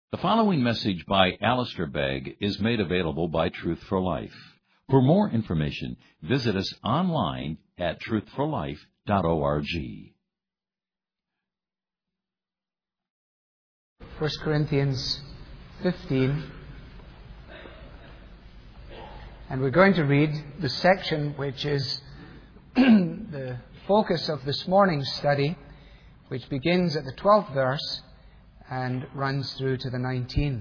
The following message by Alistair Begg is made available by Truth for Life. For more information, visit us online at truthforlife.org. 1 Corinthians 15. And we're going to read the section which is the focus of this morning's study, which begins at the 12th verse and runs through to the 19th.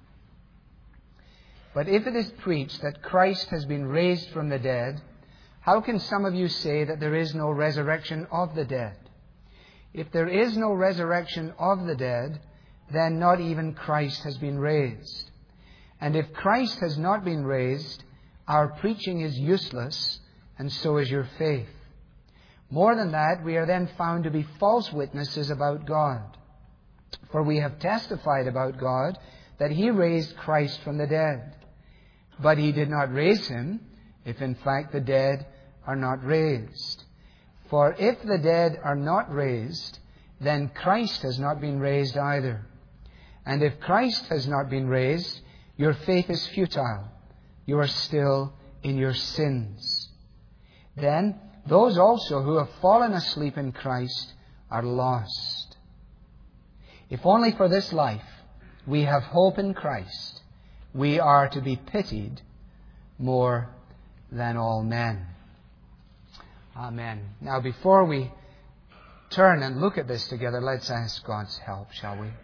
But if it is preached that Christ has been raised from the dead, how can some of you say that there is no resurrection of the dead? If there is no resurrection of the dead, then not even Christ has been raised. And if Christ has not been raised, our preaching is useless, and so is your faith. More than that, we are then found to be false witnesses about God. For we have testified about God that He raised Christ from the dead. But He did not raise Him, if in fact the dead are not raised. For if the dead are not raised, then Christ has not been raised either. And if Christ has not been raised, your faith is futile. You are still in your sins. Then those also who have fallen asleep in Christ are lost. If only for this life we have hope in Christ, we are to be pitied more than all men. Amen. Now, before we turn and look at this together, let's ask God's help, shall we?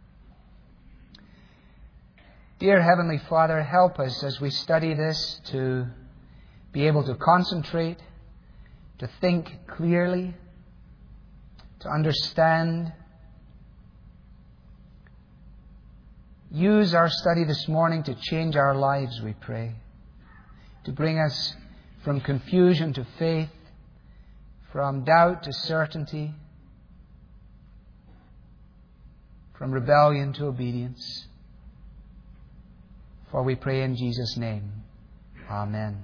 Dear Heavenly Father, help us as we study this to be able to concentrate, to think clearly, to understand. Use our study this morning to change our lives, we pray. To bring us from confusion to faith, from doubt to certainty, from rebellion to obedience. For we pray in Jesus' name. Amen.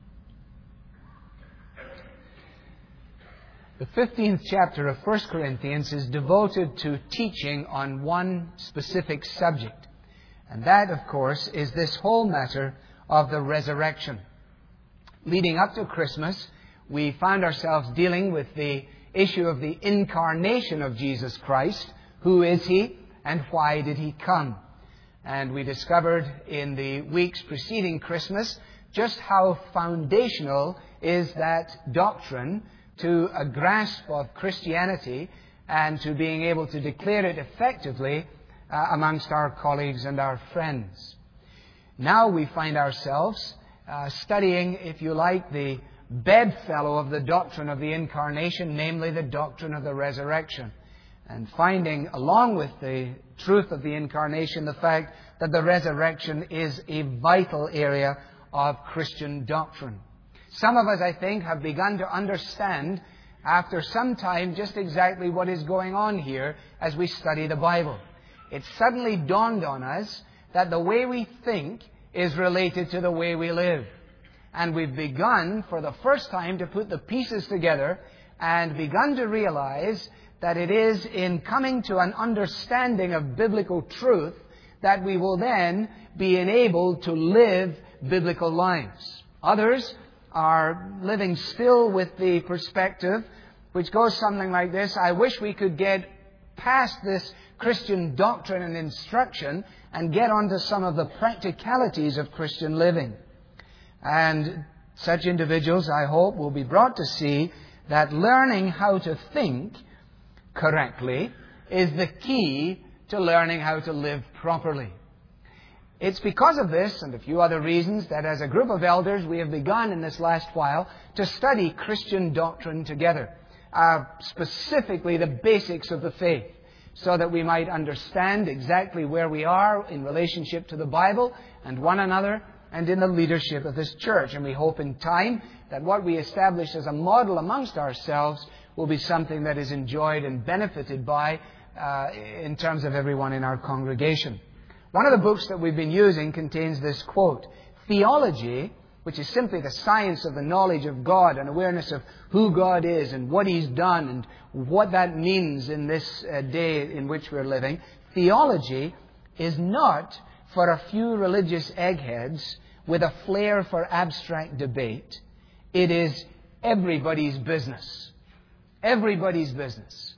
The 15th chapter of 1 Corinthians is devoted to teaching on one specific subject. And that, of course, is this whole matter of the resurrection. Leading up to Christmas, we found ourselves dealing with the issue of the incarnation of Jesus Christ. Who is He and why did He come? And we discovered in the weeks preceding Christmas just how foundational is that doctrine to a grasp of Christianity and to being able to declare it effectively amongst our colleagues and our friends. Now we find ourselves studying, if you like, the bedfellow of the doctrine of the incarnation, namely the doctrine of the resurrection. And finding, along with the truth of the incarnation, the fact that the resurrection is a vital area of Christian doctrine. Some of us, I think, have begun to understand after some time just exactly what is going on here as we study the Bible. It suddenly dawned on us that the way we think is related to the way we live. And we've begun, for the first time, to put the pieces together and begun to realize that it is in coming to an understanding of biblical truth that we will then be enabled to live biblical lives. Others are living still with the perspective which goes something like this: I wish we could get past this Christian doctrine and instruction and get onto some of the practicalities of Christian living. And such individuals, I hope, will be brought to see that learning how to think correctly is the key to learning how to live properly. It's because of this and a few other reasons that as a group of elders we have begun in this last while to study Christian doctrine together, specifically the basics of the faith, so that we might understand exactly where we are in relationship to the Bible and one another and in the leadership of this church. And we hope in time that what we establish as a model amongst ourselves will be something that is enjoyed and benefited by in terms of everyone in our congregation. One of the books that we've been using contains this quote: "Theology, which is simply the science of the knowledge of God and awareness of who God is and what He's done and what that means in this day in which we're living. Theology is not for a few religious eggheads with a flair for abstract debate. It is everybody's business. Everybody's business.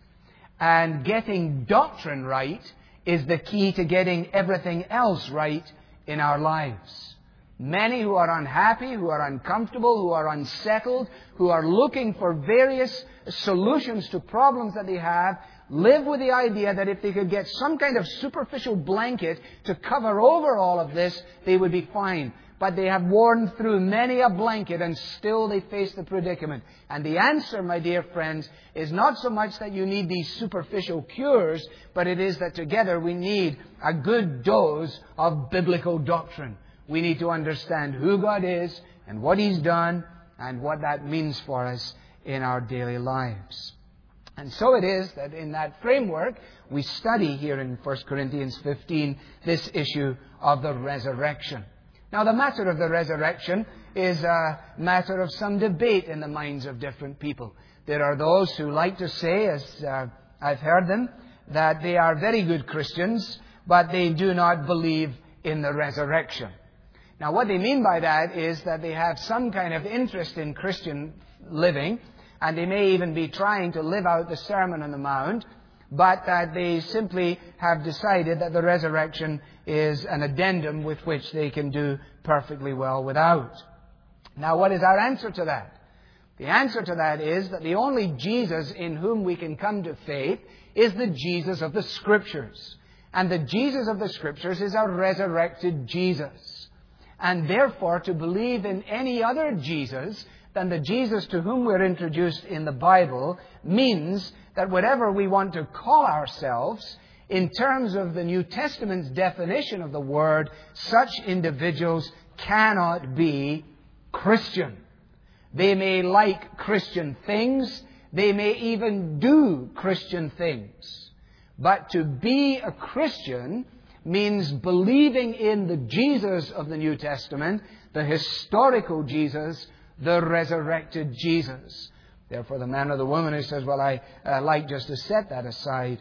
And getting doctrine right is the key to getting everything else right in our lives. Many who are unhappy, who are uncomfortable, who are unsettled, who are looking for various solutions to problems that they have, live with the idea that if they could get some kind of superficial blanket to cover over all of this, they would be fine. But they have worn through many a blanket and still they face the predicament. And the answer, my dear friends, is not so much that you need these superficial cures, but it is that together we need a good dose of biblical doctrine. We need to understand who God is and what He's done and what that means for us in our daily lives. And so it is that in that framework, we study here in 1 Corinthians 15 this issue of the resurrection. Now, the matter of the resurrection is a matter of some debate in the minds of different people. There are those who like to say, as I've heard them, that they are very good Christians, but they do not believe in the resurrection. Now, what they mean by that is that they have some kind of interest in Christian living, and they may even be trying to live out the Sermon on the Mount, but that they simply have decided that the resurrection is an addendum with which they can do perfectly well without. Now, what is our answer to that? The answer to that is that the only Jesus in whom we can come to faith is the Jesus of the Scriptures. And the Jesus of the Scriptures is a resurrected Jesus. And therefore, to believe in any other Jesus than the Jesus to whom we're introduced in the Bible means that whatever we want to call ourselves, in terms of the New Testament's definition of the word, such individuals cannot be Christian. They may like Christian things. They may even do Christian things. But to be a Christian means believing in the Jesus of the New Testament, the historical Jesus, the resurrected Jesus. Therefore, the man or the woman who says, well, I like just to set that aside,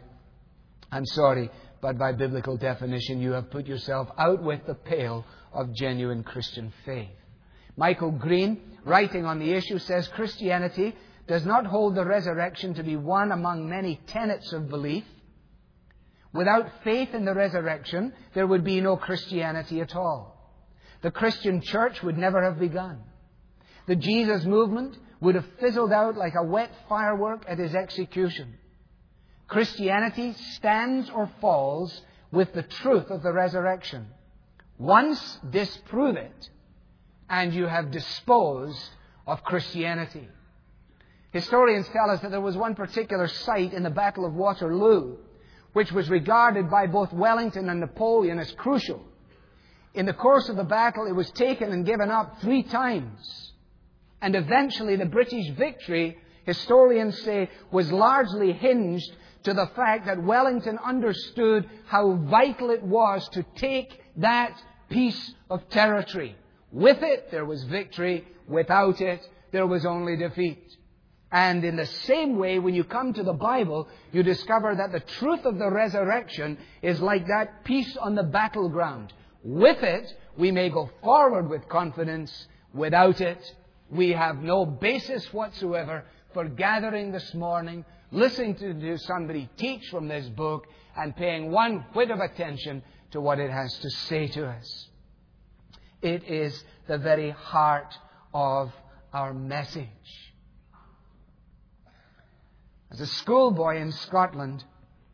I'm sorry, but by biblical definition, you have put yourself out with the pale of genuine Christian faith. Michael Green, writing on the issue, says Christianity does not hold the resurrection to be one among many tenets of belief. Without faith in the resurrection, there would be no Christianity at all. The Christian church would never have begun. The Jesus movement would have fizzled out like a wet firework at His execution. Christianity stands or falls with the truth of the resurrection. Once disprove it, and you have disposed of Christianity. Historians tell us that there was one particular site in the Battle of Waterloo which was regarded by both Wellington and Napoleon as crucial. In the course of the battle, it was taken and given up 3 times. And eventually the British victory, historians say, was largely hinged to the fact that Wellington understood how vital it was to take that piece of territory. With it, there was victory. Without it, there was only defeat. And in the same way, when you come to the Bible, you discover that the truth of the resurrection is like that piece on the battleground. With it, we may go forward with confidence. Without it, we have no basis whatsoever for gathering this morning, listening to somebody teach from this book, and paying one whit of attention to what it has to say to us. It is the very heart of our message. As a schoolboy in Scotland,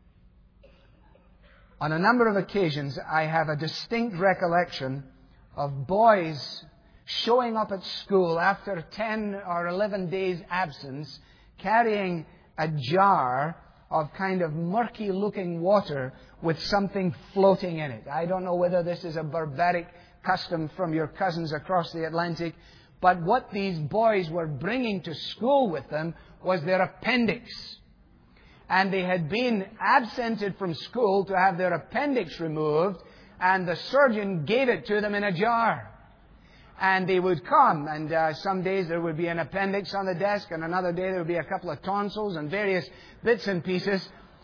on a number of occasions, I have a distinct recollection of boys showing up at school after 10 or 11 days' absence, carrying a jar of kind of murky-looking water with something floating in it. I don't know whether this is a barbaric custom from your cousins across the Atlantic, but what these boys were bringing to school with them was their appendix. And they had been absented from school to have their appendix removed, and the surgeon gave it to them in a jar. And they would come, and some days there would be an appendix on the desk, and another day there would be a couple of tonsils and various bits and pieces.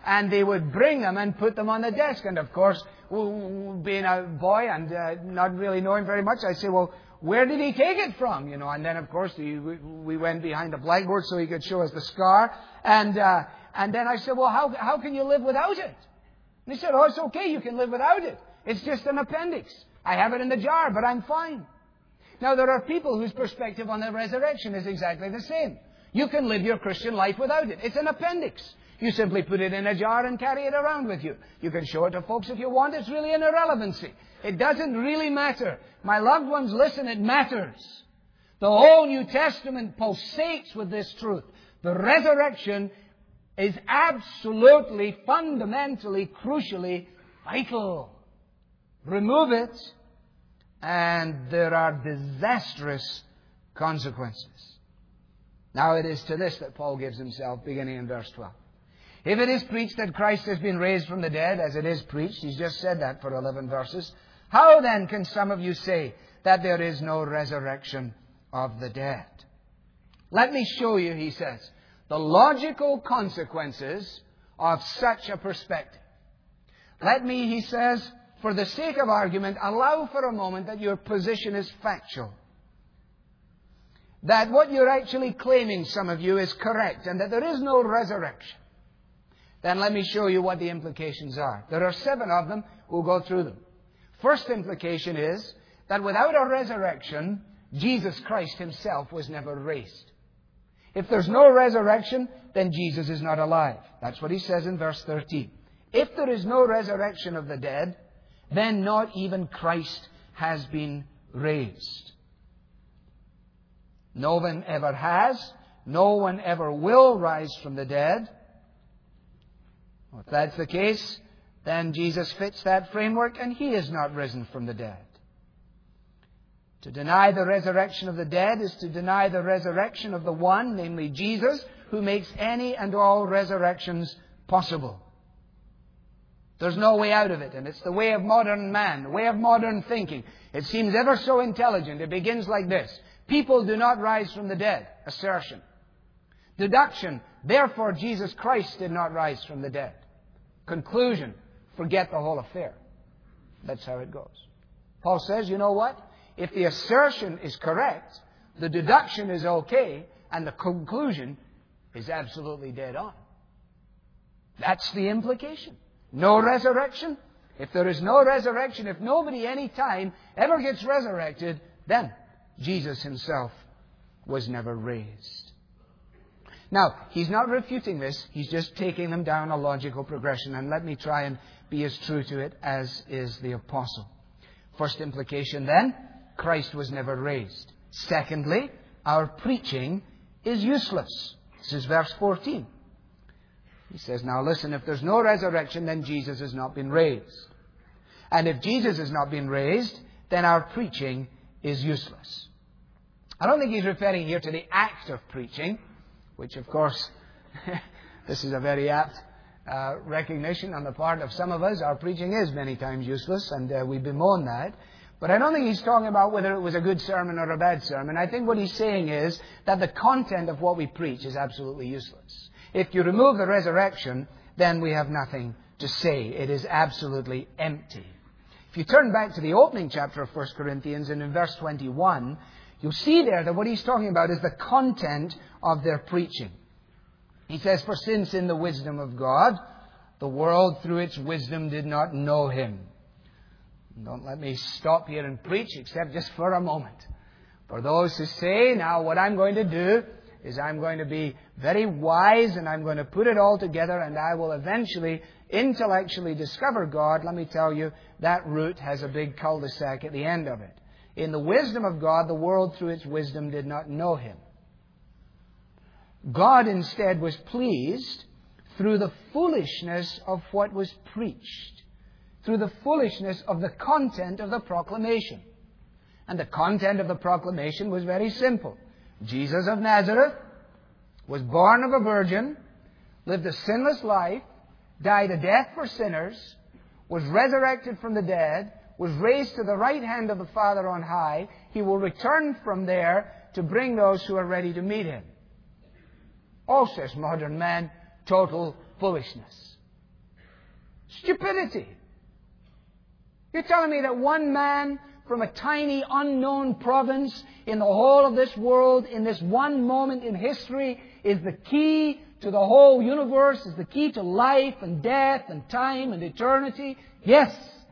and they would bring them and put them on the desk. And of course, being a boy and not really knowing very much, I'd say, well, where did he take it from? And then of course we went behind the blackboard so he could show us the scar. And then I said, well, how can you live without it? And he said, oh, it's okay, you can live without it. It's just an appendix. I have it in the jar, but I'm fine. Now, there are people whose perspective on the resurrection is exactly the same. You can live your Christian life without it. It's an appendix. You simply put it in a jar and carry it around with you. You can show it to folks if you want. It's really an irrelevancy. It doesn't really matter. My loved ones, listen, it matters. The whole New Testament pulsates with this truth. The resurrection is absolutely, fundamentally, crucially vital. Remove it, and there are disastrous consequences. Now it is to this that Paul gives himself, beginning in verse 12. If it is preached that Christ has been raised from the dead, as it is preached, he's just said that for 11 verses, how then can some of you say that there is no resurrection of the dead? Let me show you, he says, the logical consequences of such a perspective. Let me, he says, for the sake of argument, allow for a moment that your position is factual. That what you're actually claiming, some of you, is correct, and that there is no resurrection. Then let me show you what the implications are. There are 7 of them. We'll go through them. First implication is that without a resurrection, Jesus Christ himself was never raised. If there's no resurrection, then Jesus is not alive. That's what he says in verse 13. If there is no resurrection of the dead, then not even Christ has been raised. No one ever has. No one ever will rise from the dead. If that's the case, then Jesus fits that framework and he is not risen from the dead. To deny the resurrection of the dead is to deny the resurrection of the one, namely Jesus, who makes any and all resurrections possible. There's no way out of it, and it's the way of modern man, the way of modern thinking. It seems ever so intelligent. It begins like this. People do not rise from the dead. Assertion. Deduction. Therefore, Jesus Christ did not rise from the dead. Conclusion. Forget the whole affair. That's how it goes. Paul says, you know what? If the assertion is correct, the deduction is okay, and the conclusion is absolutely dead on. That's the implication. No resurrection. If there is no resurrection, if nobody any time ever gets resurrected, then Jesus himself was never raised. Now, he's not refuting this. He's just taking them down a logical progression. And let me try and be as true to it as is the apostle. First implication then, Christ was never raised. Secondly, our preaching is useless. This is verse 14. He says, now listen, if there's no resurrection, then Jesus has not been raised. And if Jesus has not been raised, then our preaching is useless. I don't think he's referring here to the act of preaching, which of course, this is a very apt recognition on the part of some of us. Our preaching is many times useless, and we bemoan that. But I don't think he's talking about whether it was a good sermon or a bad sermon. I think what he's saying is that the content of what we preach is absolutely useless. If you remove the resurrection, then we have nothing to say. It is absolutely empty. If you turn back to the opening chapter of 1 Corinthians and in verse 21, you'll see there that what he's talking about is the content of their preaching. He says, for since in the wisdom of God, the world through its wisdom did not know him. Don't let me stop here and preach except just for a moment. For those who say, now what I'm going to do is I'm going to be very wise and I'm going to put it all together and I will eventually intellectually discover God. Let me tell you, that route has a big cul-de-sac at the end of it. In the wisdom of God, the world through its wisdom did not know him. God instead was pleased through the foolishness of what was preached, through the foolishness of the content of the proclamation. And the content of the proclamation was very simple. Jesus of Nazareth was born of a virgin, lived a sinless life, died a death for sinners, was resurrected from the dead, was raised to the right hand of the Father on high. He will return from there to bring those who are ready to meet him. All, says modern man, total foolishness. Stupidity. You're telling me that one man from a tiny, unknown province in the whole of this world, in this one moment in history, is the key to the whole universe, is the key to life and death and time and eternity? Yes.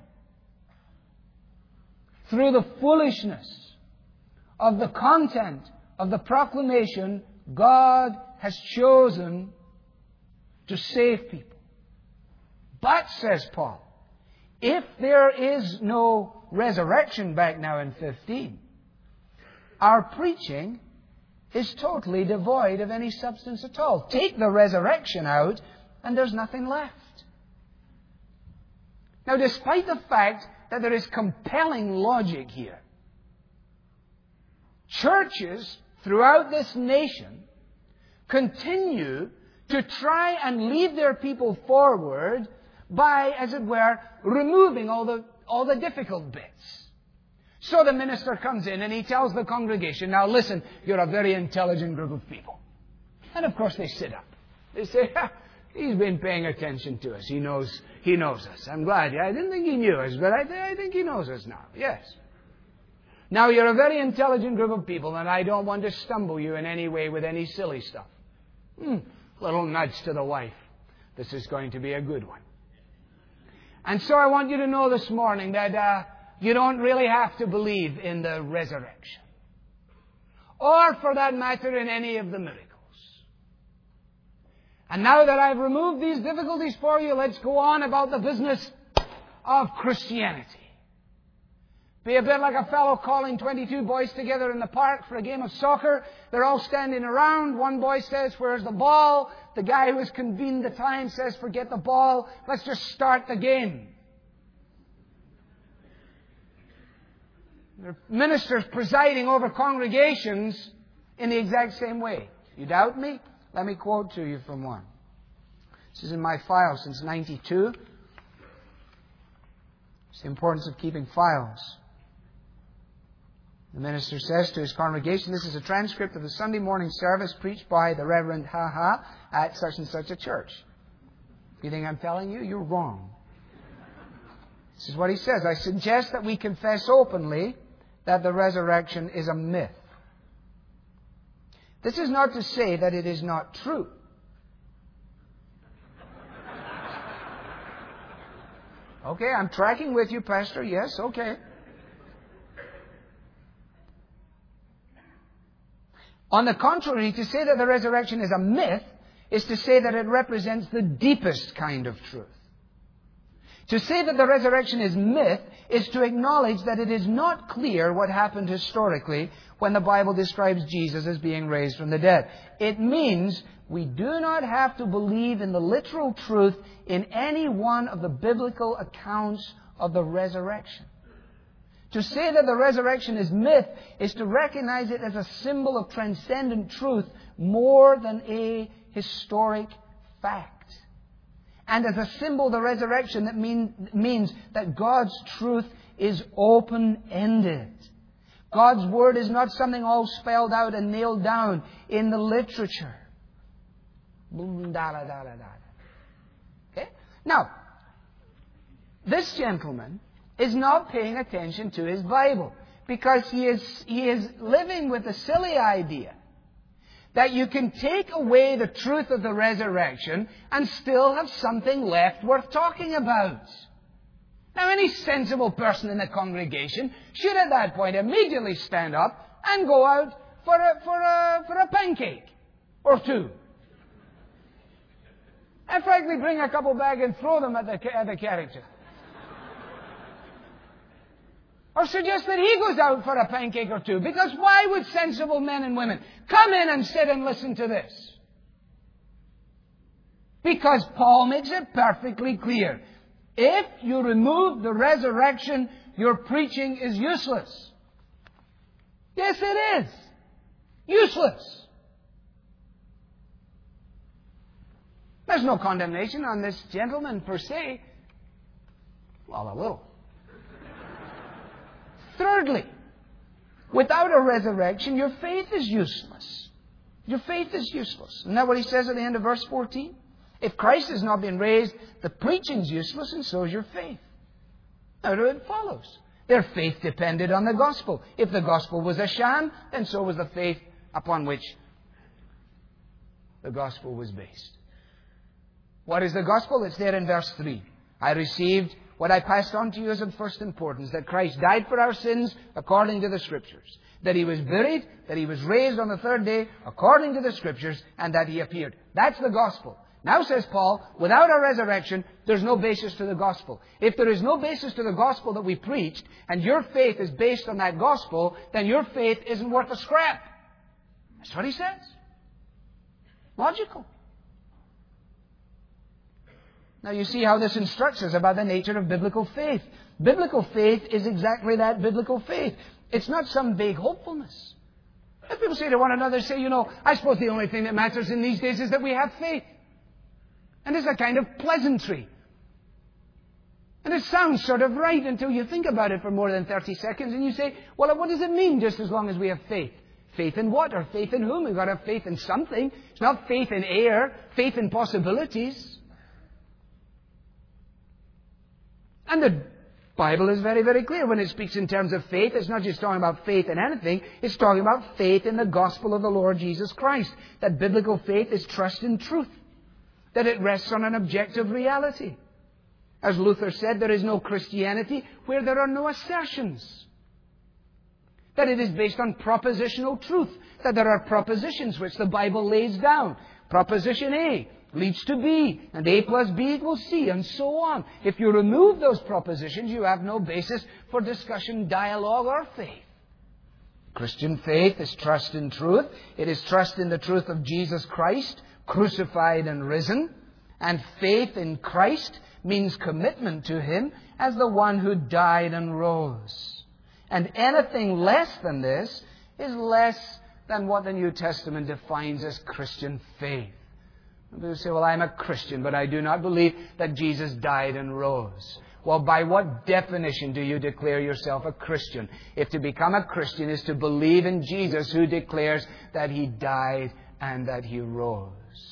Through the foolishness of the content of the proclamation, God has chosen to save people. But, says Paul, if there is no resurrection back now in 15, our preaching is totally devoid of any substance at all. Take the resurrection out, and there's nothing left. Now, despite the fact that there is compelling logic here, churches throughout this nation continue to try and lead their people forward by, as it were, removing all the difficult bits. So the minister comes in and he tells the congregation, now listen, you're a very intelligent group of people. And of course they sit up. They say, he's been paying attention to us. He knows us. I'm glad. I didn't think he knew us, but I think he knows us now. Yes. Now you're a very intelligent group of people, and I don't want to stumble you in any way with any silly stuff. Little nudge to the wife. This is going to be a good one. And so I want you to know this morning that you don't really have to believe in the resurrection. Or, for that matter, in any of the miracles. And now that I've removed these difficulties for you, let's go on about the business of Christianity. Be a bit like a fellow calling 22 boys together in the park for a game of soccer. They're all standing around. One boy says, where's the ball? The guy who has convened the time says, forget the ball. Let's just start the game. There are ministers presiding over congregations in the exact same way. You doubt me? Let me quote to you from one. This is in my file since 92. It's the importance of keeping files. The minister says to his congregation, this is a transcript of the Sunday morning service preached by the Reverend Ha-Ha at such and such a church. If you think I'm telling you, you're wrong. This is what he says. I suggest that we confess openly that the resurrection is a myth. This is not to say that it is not true. Okay, I'm tracking with you, Pastor. Yes, okay. On the contrary, to say that the resurrection is a myth is to say that it represents the deepest kind of truth. To say that the resurrection is myth is to acknowledge that it is not clear what happened historically when the Bible describes Jesus as being raised from the dead. It means we do not have to believe in the literal truth in any one of the biblical accounts of the resurrection. To say that the resurrection is myth is to recognize it as a symbol of transcendent truth more than a historic fact. And as a symbol of the resurrection, that means that God's truth is open-ended. God's Word is not something all spelled out and nailed down in the literature. Okay? Now, this gentleman is not paying attention to his Bible because he is living with the silly idea that you can take away the truth of the resurrection and still have something left worth talking about. Now, any sensible person in the congregation should at that point immediately stand up and go out for a pancake or two. And frankly, bring a couple back and throw them at the character. Or suggest that he goes out for a pancake or two. Because why would sensible men and women come in and sit and listen to this? Because Paul makes it perfectly clear. If you remove the resurrection, your preaching is useless. Yes, it is. Useless. There's no condemnation on this gentleman per se. Well, a little. Thirdly, without a resurrection, your faith is useless. Your faith is useless. Isn't that what he says at the end of verse 14? If Christ has not been raised, the preaching's useless and so is your faith. Out of it follows. Their faith depended on the gospel. If the gospel was a sham, then so was the faith upon which the gospel was based. What is the gospel? It's there in verse 3. I received what I passed on to you as of first importance, that Christ died for our sins according to the Scriptures, that He was buried, that He was raised on the third day according to the Scriptures, and that He appeared. That's the gospel. Now, says Paul, without a resurrection, there's no basis to the gospel. If there is no basis to the gospel that we preached, and your faith is based on that gospel, then your faith isn't worth a scrap. That's what he says. Logical. Now you see how this instructs us about the nature of biblical faith. Biblical faith is exactly that, biblical faith. It's not some vague hopefulness. If people say to one another, say, I suppose the only thing that matters in these days is that we have faith. And it's a kind of pleasantry. And it sounds sort of right until you think about it for more than 30 seconds and you say, well, what does it mean just as long as we have faith? Faith in what? Or faith in whom? We've got to have faith in something. It's not faith in air, faith in possibilities. And the Bible is very, very clear when it speaks in terms of faith. It's not just talking about faith in anything. It's talking about faith in the gospel of the Lord Jesus Christ. That biblical faith is trust in truth. That it rests on an objective reality. As Luther said, there is no Christianity where there are no assertions. That it is based on propositional truth. That there are propositions which the Bible lays down. Proposition A leads to B, and A plus B equals C, and so on. If you remove those propositions, you have no basis for discussion, dialogue, or faith. Christian faith is trust in truth. It is trust in the truth of Jesus Christ, crucified and risen. And faith in Christ means commitment to Him as the one who died and rose. And anything less than this is less than what the New Testament defines as Christian faith. People say, well, I'm a Christian, but I do not believe that Jesus died and rose. Well, by what definition do you declare yourself a Christian? If to become a Christian is to believe in Jesus, who declares that He died and that He rose.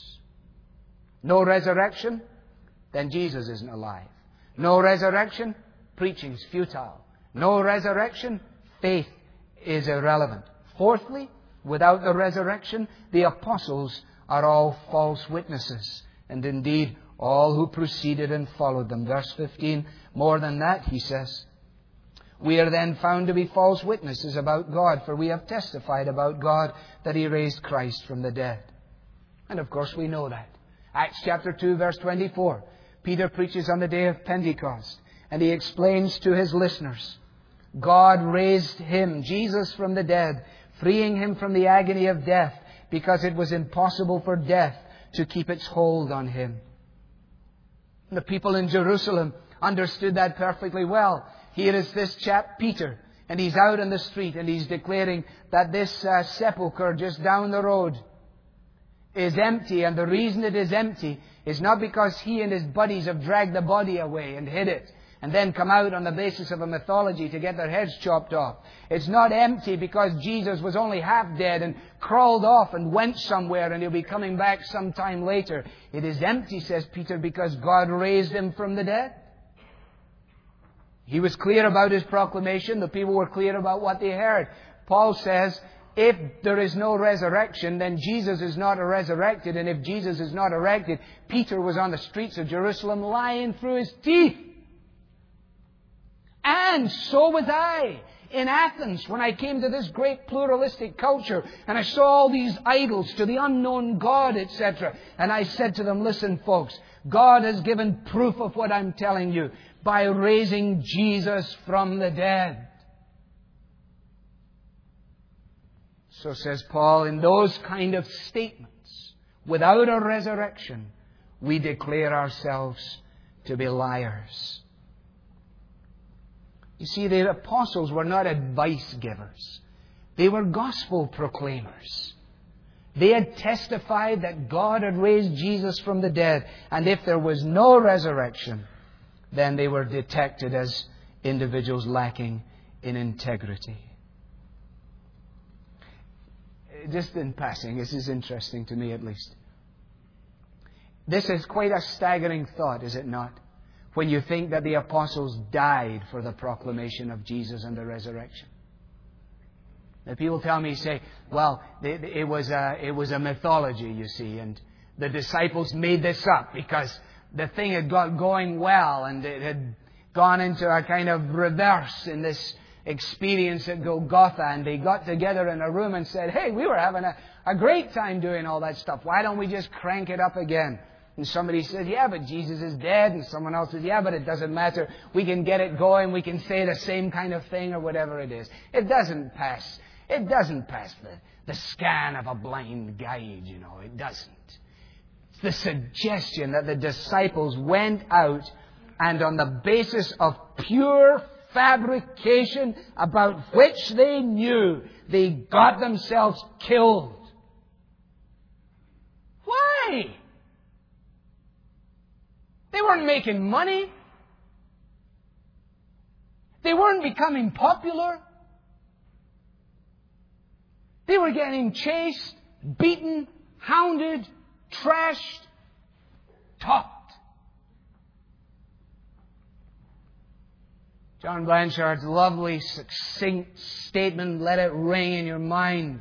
No resurrection? Then Jesus isn't alive. No resurrection? Preaching's futile. No resurrection? Faith is irrelevant. Fourthly, without the resurrection, the apostles are all false witnesses. And indeed, all who preceded and followed them. Verse 15, more than that, he says, we are then found to be false witnesses about God, for we have testified about God that He raised Christ from the dead. And of course we know that. Acts chapter 2, verse 24. Peter preaches on the day of Pentecost, and he explains to his listeners, God raised Him, Jesus, from the dead, freeing Him from the agony of death, because it was impossible for death to keep its hold on Him. The people in Jerusalem understood that perfectly well. Here is this chap, Peter, and he's out in the street and he's declaring that this sepulchre just down the road is empty. And the reason it is empty is not because he and his buddies have dragged the body away and hid it and then come out on the basis of a mythology to get their heads chopped off. It's not empty because Jesus was only half dead and crawled off and went somewhere and He'll be coming back sometime later. It is empty, says Peter, because God raised Him from the dead. He was clear about His proclamation. The people were clear about what they heard. Paul says, if there is no resurrection, then Jesus is not resurrected. And if Jesus is not erected, Peter was on the streets of Jerusalem lying through his teeth. And so was I in Athens when I came to this great pluralistic culture and I saw all these idols to the unknown God, etc. And I said to them, listen, folks, God has given proof of what I'm telling you by raising Jesus from the dead. So says Paul, in those kind of statements, without a resurrection, we declare ourselves to be liars. You see, the apostles were not advice givers. They were gospel proclaimers. They had testified that God had raised Jesus from the dead. And if there was no resurrection, then they were detected as individuals lacking in integrity. Just in passing, this is interesting to me at least. This is quite a staggering thought, is it not? When you think that the apostles died for the proclamation of Jesus and the resurrection. Now, people tell me, say, well, it was a mythology, you see, and the disciples made this up because the thing had got going well and it had gone into a kind of reverse in this experience at Golgotha, and they got together in a room and said, hey, we were having a great time doing all that stuff. Why don't we just crank it up again? And somebody said, yeah, but Jesus is dead. And someone else says, yeah, but it doesn't matter. We can get it going. We can say the same kind of thing or whatever it is. It doesn't pass. It doesn't pass the scan of a blind guide, you know. It doesn't. It's the suggestion that the disciples went out and on the basis of pure fabrication about which they knew, they got themselves killed. Why? They weren't making money. They weren't becoming popular. They were getting chased, beaten, hounded, trashed, taught. John Blanchard's lovely, succinct statement, let it ring in your mind.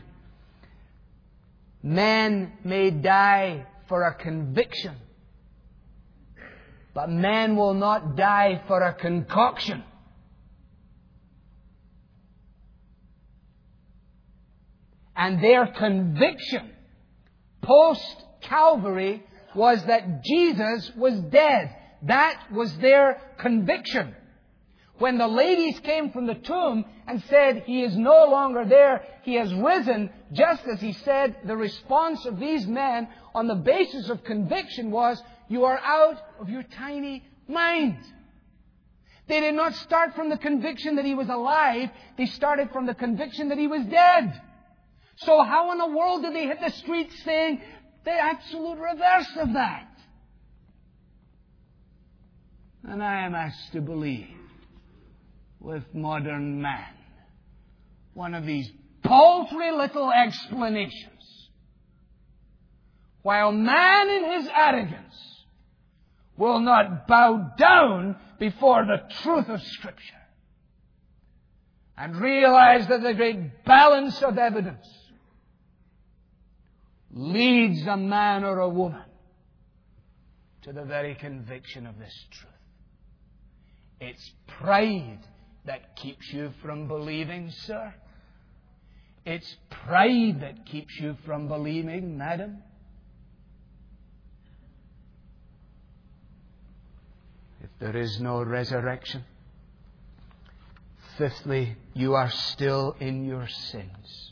Man may die for a conviction, but man will not die for a concoction. And their conviction post-Calvary was that Jesus was dead. That was their conviction. When the ladies came from the tomb and said, He is no longer there, He has risen, just as He said, the response of these men on the basis of conviction was, you are out of your tiny mind. They did not start from the conviction that He was alive. They started from the conviction that He was dead. So how in the world did they hit the streets saying the absolute reverse of that? And I am asked to believe, with modern man, one of these paltry little explanations. While man in his arrogance will not bow down before the truth of Scripture and realize that the great balance of evidence leads a man or a woman to the very conviction of this truth. It's pride that keeps you from believing, sir. It's pride that keeps you from believing, madam. If there is no resurrection, fifthly, you are still in your sins.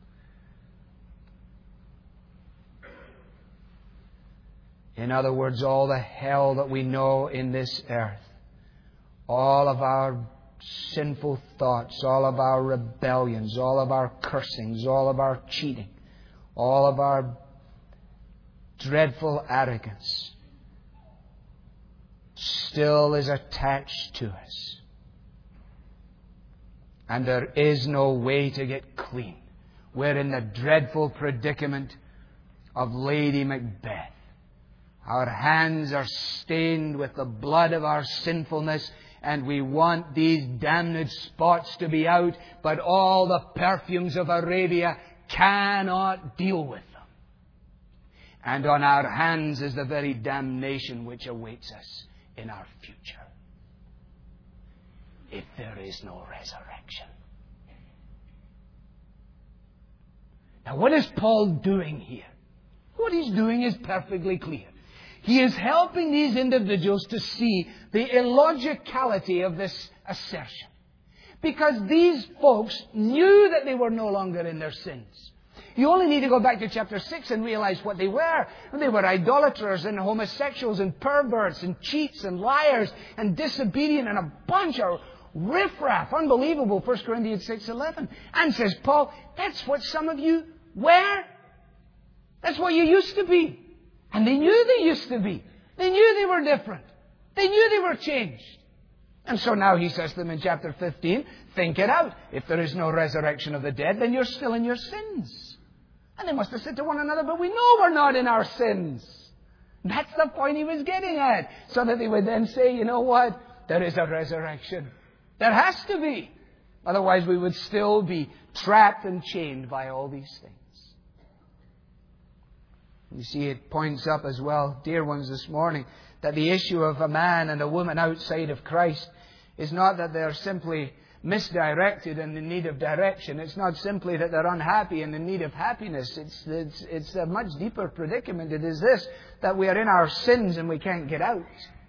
In other words, all the hell that we know in this earth, all of our sinful thoughts, all of our rebellions, all of our cursings, all of our cheating, all of our dreadful arrogance still is attached to us. And there is no way to get clean. We're in the dreadful predicament of Lady Macbeth. Our hands are stained with the blood of our sinfulness, and we want these damned spots to be out, but all the perfumes of Arabia cannot deal with them. And on our hands is the very damnation which awaits us in our future, if there is no resurrection. Now, what is Paul doing here? What he's doing is perfectly clear. He is helping these individuals to see the illogicality of this assertion. Because these folks knew that they were no longer in their sins. You only need to go back to chapter 6 and realize what they were. They were idolaters and homosexuals and perverts and cheats and liars and disobedient and a bunch of riffraff. Unbelievable, 1 Corinthians 6:11. And says Paul, that's what some of you were. That's what you used to be. And they knew they used to be. They knew they were different. They knew they were changed. And so now he says to them in chapter 15, think it out. If there is no resurrection of the dead, then you're still in your sins. And they must have said to one another, but we know we're not in our sins. That's the point he was getting at. So that they would then say, you know what? There is a resurrection. There has to be. Otherwise we would still be trapped and chained by all these things. You see, it points up as well, dear ones, this morning, that the issue of a man and a woman outside of Christ is not that they're simply misdirected and in need of direction. It's not simply that they're unhappy and in need of happiness. It's a much deeper predicament. It is this, that we are in our sins and we can't get out.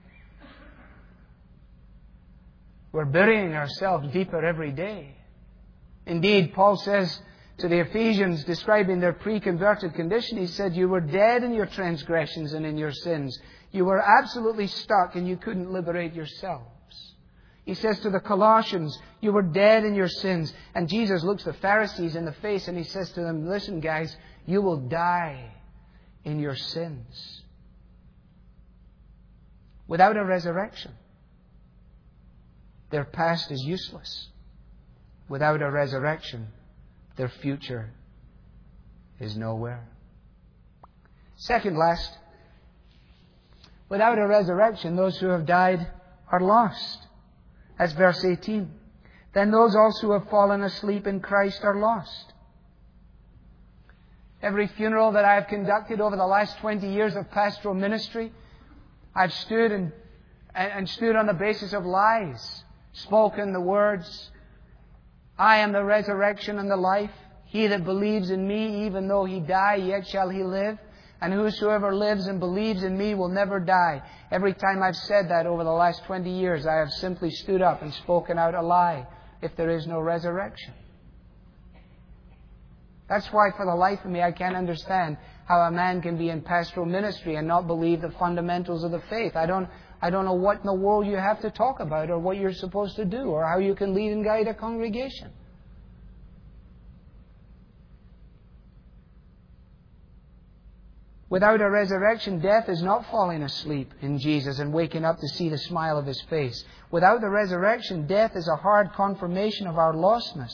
We're burying ourselves deeper every day. Indeed, Paul says to the Ephesians, describing their pre-converted condition, he said, you were dead in your transgressions and in your sins. You were absolutely stuck and you couldn't liberate yourselves. He says to the Colossians, you were dead in your sins. And Jesus looks the Pharisees in the face and he says to them, listen guys, you will die in your sins. Without a resurrection, their past is useless. Without a resurrection, their future is nowhere. Second last, without a resurrection, those who have died are lost. That's verse 18. Then those also who have fallen asleep in Christ are lost. Every funeral that I have conducted over the last 20 years of pastoral ministry, I've stood and stood on the basis of lies, spoken the words, I am the resurrection and the life. He that believes in me, even though he die, yet shall he live. And whosoever lives and believes in me will never die. Every time I've said that over the last 20 years, I have simply stood up and spoken out a lie if there is no resurrection. That's why for the life of me I can't understand how a man can be in pastoral ministry and not believe the fundamentals of the faith. I don't know what in the world you have to talk about or what you're supposed to do or how you can lead and guide a congregation. Without a resurrection, death is not falling asleep in Jesus and waking up to see the smile of His face. Without the resurrection, death is a hard confirmation of our lostness.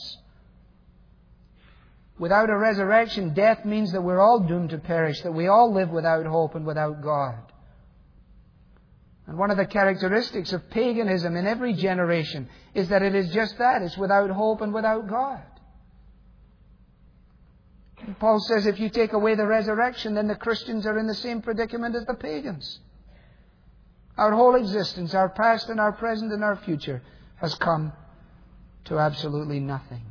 Without a resurrection, death means that we're all doomed to perish, that we all live without hope and without God. And one of the characteristics of paganism in every generation is that it is just that. It's without hope and without God. And Paul says if you take away the resurrection, then the Christians are in the same predicament as the pagans. Our whole existence, our past and our present and our future, has come to absolutely nothing.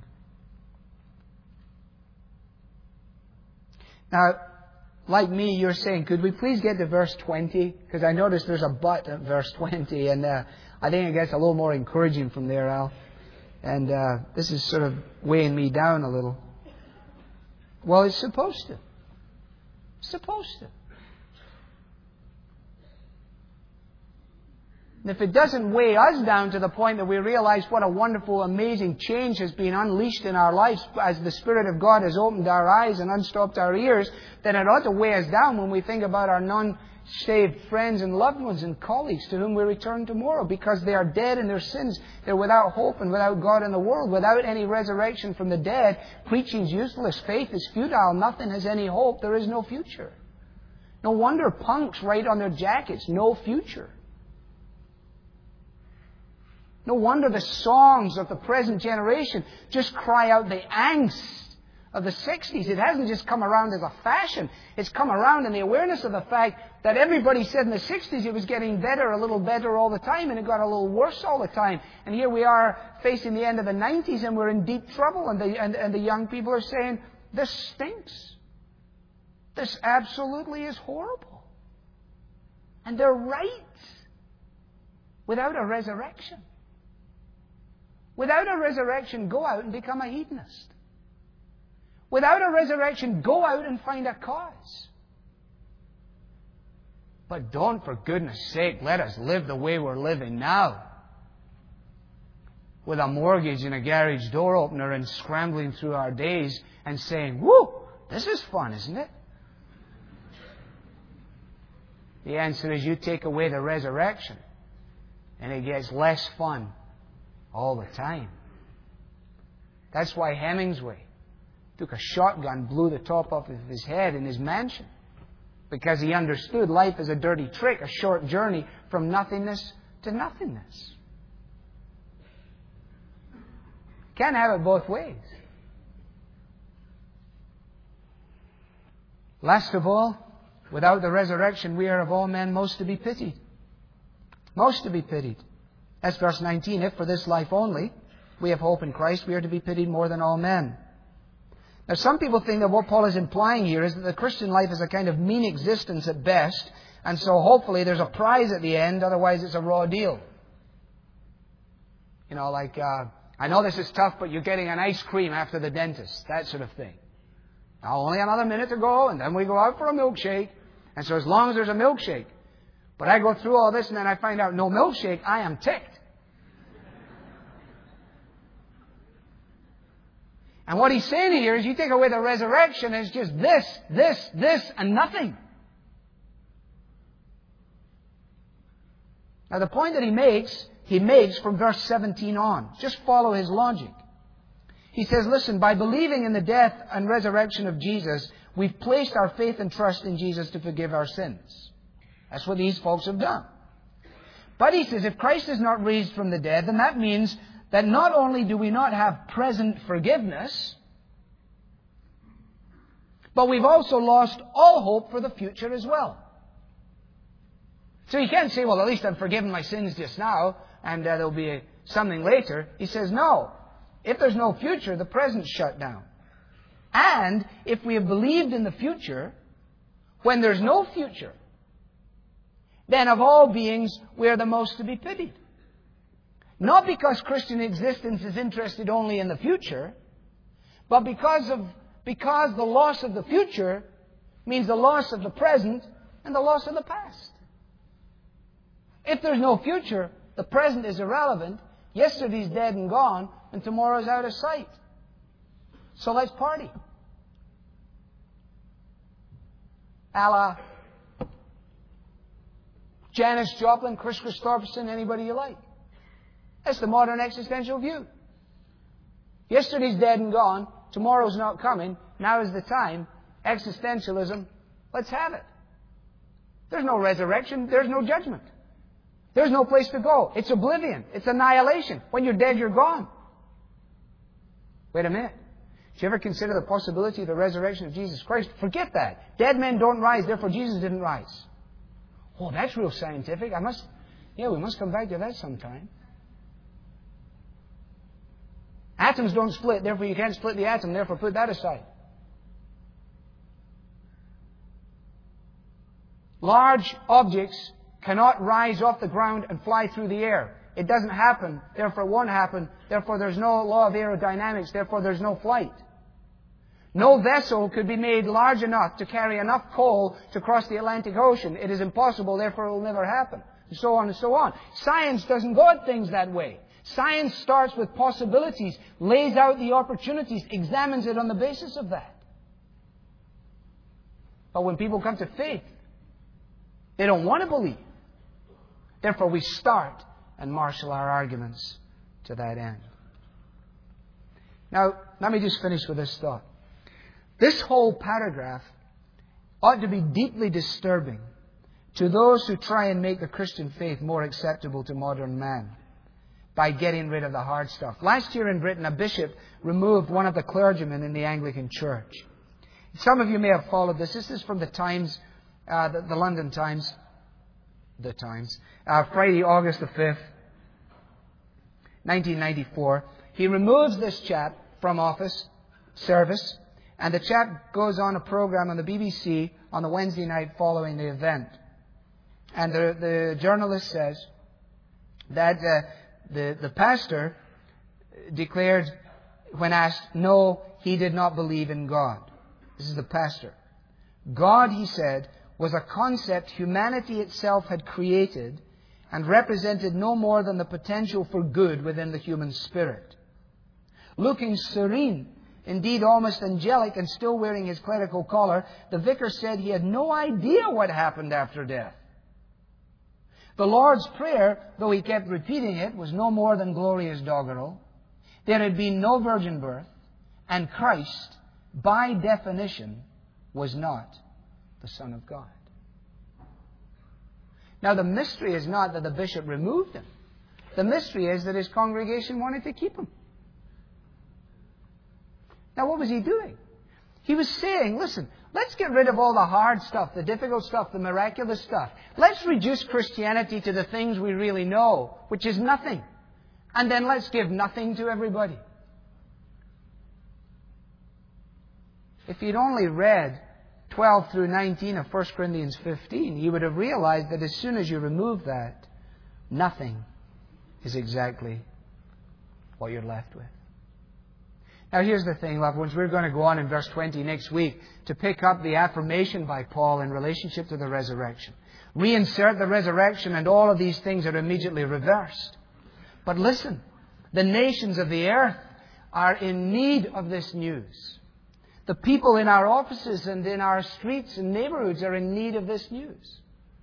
Now, like me, you're saying, could we please get to verse 20? Because I noticed there's a but at verse 20, and I think it gets a little more encouraging from there, Al. And this is sort of weighing me down a little. Well, it's supposed to. It's supposed to. And if it doesn't weigh us down to the point that we realize what a wonderful, amazing change has been unleashed in our lives as the Spirit of God has opened our eyes and unstopped our ears, then it ought to weigh us down when we think about our non-saved friends and loved ones and colleagues to whom we return tomorrow, because they are dead in their sins. They're without hope and without God in the world. Without any resurrection from the dead, preaching's useless, faith is futile, nothing has any hope, there is no future. No wonder punks write on their jackets, no future. No wonder the songs of the present generation just cry out the angst of the 60s. It hasn't just come around as a fashion. It's come around in the awareness of the fact that everybody said in the 60s it was getting better, a little better all the time, and it got a little worse all the time. And here we are facing the end of the 90s and we're in deep trouble, and the young people are saying, this stinks. This absolutely is horrible. And they're right. Without a resurrection. Without a resurrection, go out and become a hedonist. Without a resurrection, go out and find a cause. But don't, for goodness sake, let us live the way we're living now. With a mortgage and a garage door opener and scrambling through our days and saying, whoo, this is fun, isn't it? The answer is you take away the resurrection and it gets less fun all the time. That's why Hemingway took a shotgun, blew the top off of his head in his mansion. because he understood life is a dirty trick, a short journey from nothingness to nothingness. Can't have it both ways. Last of all, without the resurrection, we are of all men most to be pitied. Most to be pitied. That's verse 19. If for this life only we have hope in Christ, we are to be pitied more than all men. Now, some people think that what Paul is implying here is that the Christian life is a kind of mean existence at best, and so hopefully there's a prize at the end, otherwise it's a raw deal. You know, like, I know this is tough, but you're getting an ice cream after the dentist, that sort of thing. Now, only another minute to go, and then we go out for a milkshake, and so as long as there's a milkshake. But I go through all this, and then I find out no milkshake, I am ticked. And what he's saying here is you take away the resurrection, it's just this, and nothing. Now the point that he makes from verse 17 on. Just follow his logic. He says, listen, by believing in the death and resurrection of Jesus, we've placed our faith and trust in Jesus to forgive our sins. That's what these folks have done. But he says, if Christ is not raised from the dead, then that means that not only do we not have present forgiveness, but we've also lost all hope for the future as well. So you can't say, well, at least I've forgiven my sins just now, and there'll be something later. He says, no. If there's no future, the present's shut down. And if we have believed in the future, when there's no future, then of all beings, we are the most to be pitied. Not because Christian existence is interested only in the future, but because the loss of the future means the loss of the present and the loss of the past. If there's no future, the present is irrelevant, yesterday's dead and gone, and tomorrow's out of sight. So let's party. A la Janis Joplin, Chris Christopherson, anybody you like. That's the modern existential view. Yesterday's dead and gone. Tomorrow's not coming. Now is the time. Existentialism. Let's have it. There's no resurrection. There's no judgment. There's no place to go. It's oblivion. It's annihilation. When you're dead, you're gone. Wait a minute. Did you ever consider the possibility of the resurrection of Jesus Christ? Forget that. Dead men don't rise, therefore Jesus didn't rise. Oh, that's real scientific. We must come back to that sometime. Atoms don't split, therefore you can't split the atom, therefore put that aside. Large objects cannot rise off the ground and fly through the air. It doesn't happen, therefore it won't happen, therefore there's no law of aerodynamics, therefore there's no flight. No vessel could be made large enough to carry enough coal to cross the Atlantic Ocean. It is impossible, therefore it will never happen. And so on and so on. Science doesn't go at things that way. Science starts with possibilities, lays out the opportunities, examines it on the basis of that. But when people come to faith, they don't want to believe. Therefore, we start and marshal our arguments to that end. Now, let me just finish with this thought. This whole paragraph ought to be deeply disturbing to those who try and make the Christian faith more acceptable to modern man by getting rid of the hard stuff. Last year in Britain, a bishop removed one of the clergymen in the Anglican Church. Some of you may have followed this. This is from the Times, the London Times. The Times. Friday, August the 5th, 1994. He removes this chap from service, and the chap goes on a program on the BBC on the Wednesday night following the event. And the journalist says that the pastor declared, when asked, no, he did not believe in God. This is the pastor. God, he said, was a concept humanity itself had created and represented no more than the potential for good within the human spirit. Looking serene, indeed almost angelic, and still wearing his clerical collar, the vicar said he had no idea what happened after death. The Lord's Prayer, though he kept repeating it, was no more than glorious doggerel. There had been no virgin birth, and Christ, by definition, was not the Son of God. Now, the mystery is not that the bishop removed him. The mystery is that his congregation wanted to keep him. Now, what was he doing? He was saying, listen, let's get rid of all the hard stuff, the difficult stuff, the miraculous stuff. Let's reduce Christianity to the things we really know, which is nothing. And then let's give nothing to everybody. If you'd only read 12 through 19 of 1 Corinthians 15, you would have realized that as soon as you remove that, nothing is exactly what you're left with. Now here's the thing, loved ones. We're going to go on in verse 20 next week to pick up the affirmation by Paul in relationship to the resurrection. Reinsert the resurrection and all of these things are immediately reversed. But listen, the nations of the earth are in need of this news. The people in our offices and in our streets and neighborhoods are in need of this news.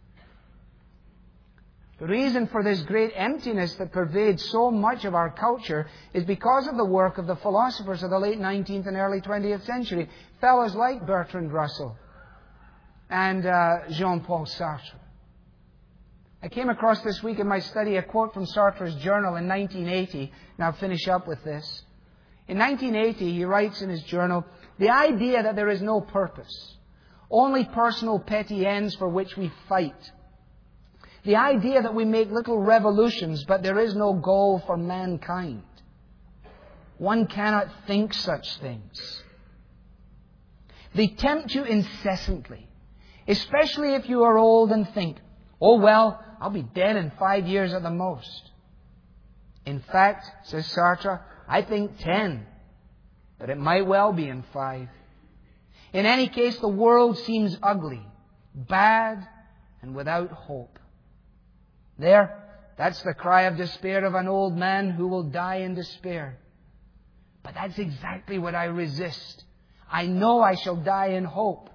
The reason for this great emptiness that pervades so much of our culture is because of the work of the philosophers of the late 19th and early 20th century. Fellows like Bertrand Russell and Jean-Paul Sartre. I came across this week in my study a quote from Sartre's journal in 1980. And I'll finish up with this. In 1980, he writes in his journal, "The idea that there is no purpose, only personal petty ends for which we fight. The idea that we make little revolutions, but there is no goal for mankind. One cannot think such things. They tempt you incessantly, especially if you are old and think, oh well, I'll be dead in 5 years at the most. In fact, says Sartre, I think 10, but it might well be in 5. In any case, the world seems ugly, bad, and without hope. There, that's the cry of despair of an old man who will die in despair. But that's exactly what I resist. I know I shall die in hope.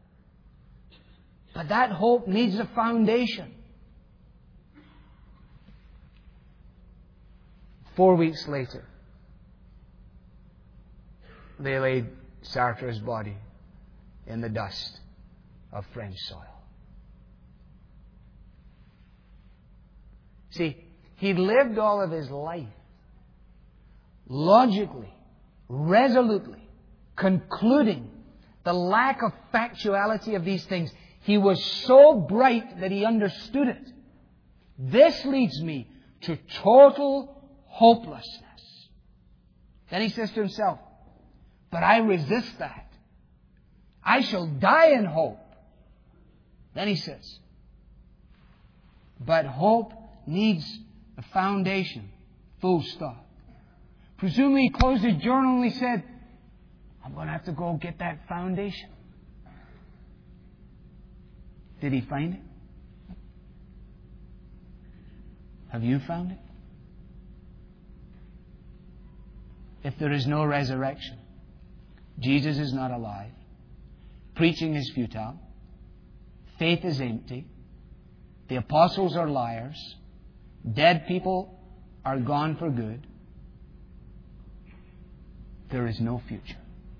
But that hope needs a foundation." 4 weeks later, they laid Sartre's body in the dust of French soil. See, he lived all of his life logically, resolutely, concluding the lack of factuality of these things. He was so bright that he understood it. This leads me to total hopelessness. Then he says to himself, but I resist that. I shall die in hope. Then he says, but hope needs a foundation. Full stop. Presumably he closed his journal and he said, I'm going to have to go get that foundation. Did he find it? Have you found it? If there is no resurrection, Jesus is not alive, preaching is futile, faith is empty, the apostles are liars, dead people are gone for good, there is no future.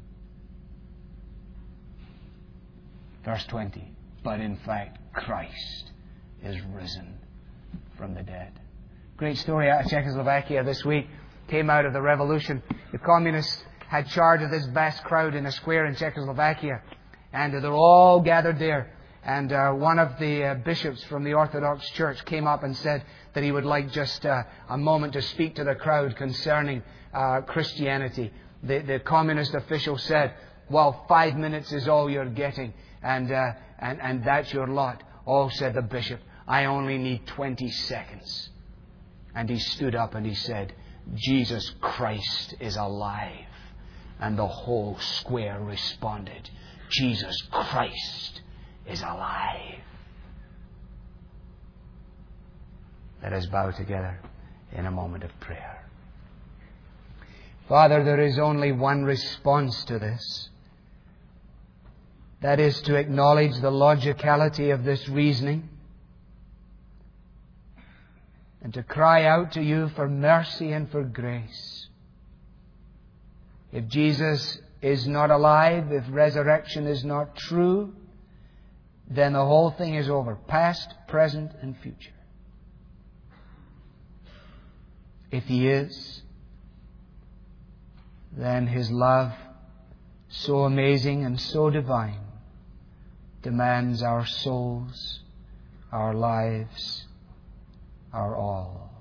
Verse 20. But in fact, Christ is risen from the dead. Great story out of Czechoslovakia this week. Came out of the revolution. The communists had charge of this vast crowd in a square in Czechoslovakia. And they're all gathered there. And one of the bishops from the Orthodox Church came up and said that he would like just a moment to speak to the crowd concerning Christianity. The communist official said, well, 5 minutes is all you're getting. And that's your lot. Oh, said the bishop, I only need 20 seconds. And he stood up and he said, Jesus Christ is alive. And the whole square responded, Jesus Christ is alive. Let us bow together in a moment of prayer. Father, there is only one response to this. That is to acknowledge the logicality of this reasoning and to cry out to you for mercy and for grace. If Jesus is not alive, if resurrection is not true, then the whole thing is over. Past, present, and future. If He is, then His love, so amazing and so divine, demands our souls, our lives, our all.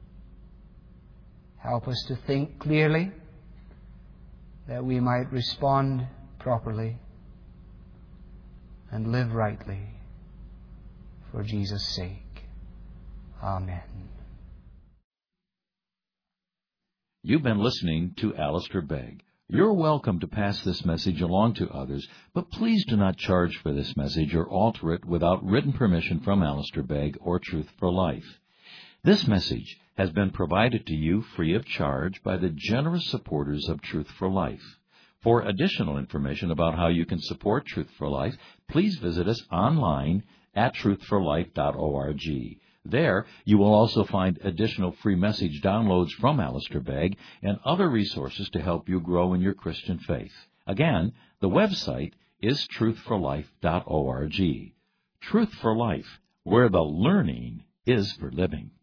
Help us to think clearly, that we might respond properly and live rightly for Jesus' sake. Amen. You've been listening to Alistair Begg. You're welcome to pass this message along to others, but please do not charge for this message or alter it without written permission from Alistair Begg or Truth for Life. This message has been provided to you free of charge by the generous supporters of Truth for Life. For additional information about how you can support Truth for Life, please visit us online at truthforlife.org. There, you will also find additional free message downloads from Alistair Begg and other resources to help you grow in your Christian faith. Again, the website is truthforlife.org. Truth for Life, where the learning is for living.